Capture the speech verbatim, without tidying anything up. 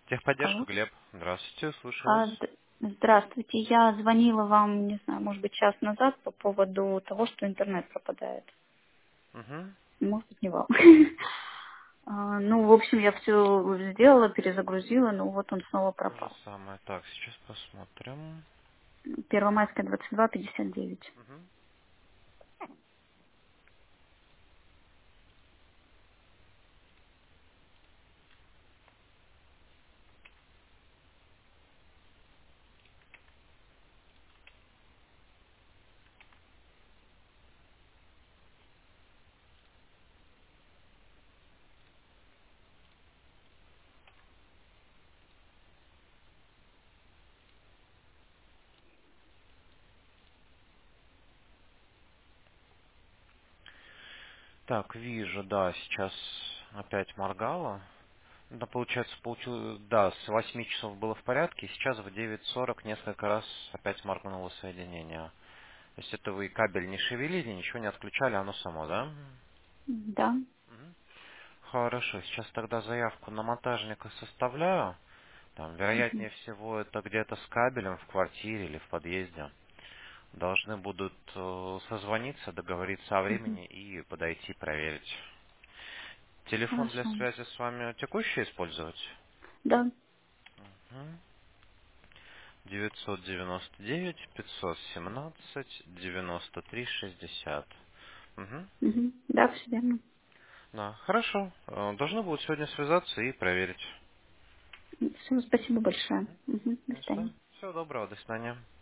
Техподдержка, Алло. Глеб. Здравствуйте, слушаю А, вас. д- Здравствуйте. Я звонила вам, не знаю, может быть, час назад по поводу того, что интернет пропадает. Угу. Может быть, не вам. А, Ну, в общем, я все сделала, перезагрузила, но вот он снова То же пропал. самое. Так, сейчас посмотрим. Первомайская, двадцать два пятьдесят девять. Угу. Так, вижу, да, сейчас опять моргало. Да, получается, получил, да, с восьми часов было в порядке, сейчас в девять сорок несколько раз опять моргнуло соединение. То есть это вы кабель не шевелили, ничего не отключали, оно само, да? Да. Мгм. Хорошо, сейчас тогда заявку на монтажника составляю. Там, вероятнее Мгм. всего, это где-то с кабелем в квартире или в подъезде. Должны будут э, созвониться, договориться о Мгм. времени и подойти проверить. Телефон для Хорошо. связи с вами текущий использовать? Да. Мгм. девятьсот девяносто девять пятьсот семнадцать девяносто три шестьдесят. Мгм. Мгм. Да, все верно. Да, хорошо. Э, Должны будут сегодня связаться и проверить. Все, спасибо большое. Мгм. До Ну свидания. что, всего доброго, до свидания.